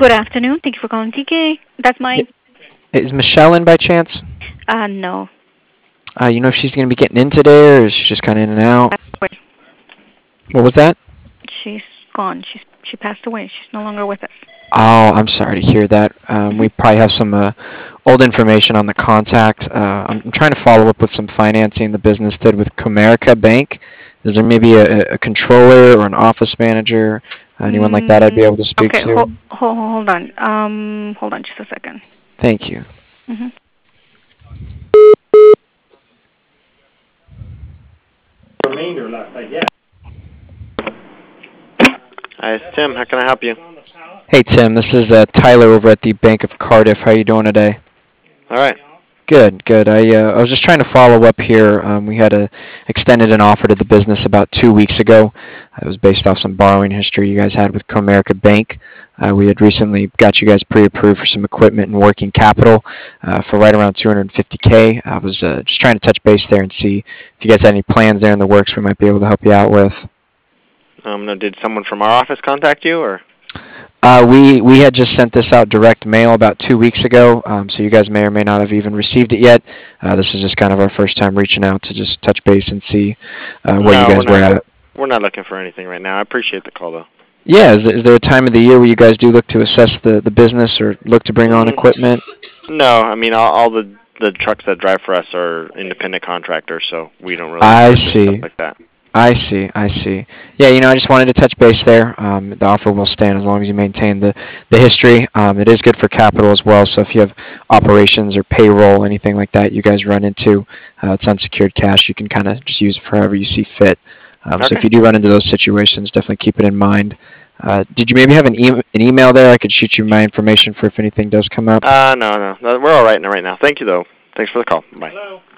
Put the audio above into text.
Good afternoon. Thank you for calling TK. That's mine. Is Michelle in by chance? No. You know if she's going to be getting in today, or is she just kind of in and out? What was that? She's gone. She passed away. She's no longer with us. Oh, I'm sorry to hear that. We probably have some old information on the contact. I'm trying to follow up with some financing the business did with Comerica Bank. Is there maybe a controller or an office manager, anyone like that I'd be able to speak Okay, to? hold on. Hold on just a second. Thank you. Mm-hmm. Hi, it's Tim. How can I help you? Hey, Tim. This is Tyler over at the Bank of Cardiff. How you doing today? All right. Good, good. I was just trying to follow up here. We had extended an offer to the business about 2 weeks ago. It was based off some borrowing history you guys had with Comerica Bank. We had recently got you guys pre-approved for some equipment and working capital for right around $250K. I was just trying to touch base there and see if you guys had any plans there in the works we might be able to help you out with. Did someone from our office contact you, or? We had just sent this out direct mail about 2 weeks ago, so you guys may or may not have even received it yet. This is just kind of our first time reaching out to just touch base and see where you guys were at. We're not looking for anything right now. I appreciate the call, though. Yeah, is there a time of the year where you guys do look to assess the business or look to bring on equipment? No, I mean, all the trucks that drive for us are independent contractors, so we don't really I see. stuff like that. I see. Yeah, I just wanted to touch base there. The offer will stand as long as you maintain the history. It is good for capital as well, so if you have operations or payroll, anything like that you guys run into, it's unsecured cash. You can kind of just use it for however you see fit. Okay. So if you do run into those situations, definitely keep it in mind. Did you maybe have an email there? I could shoot you my information for if anything does come up. No. We're all right right now. Thank you, though. Thanks for the call. Bye. Hello.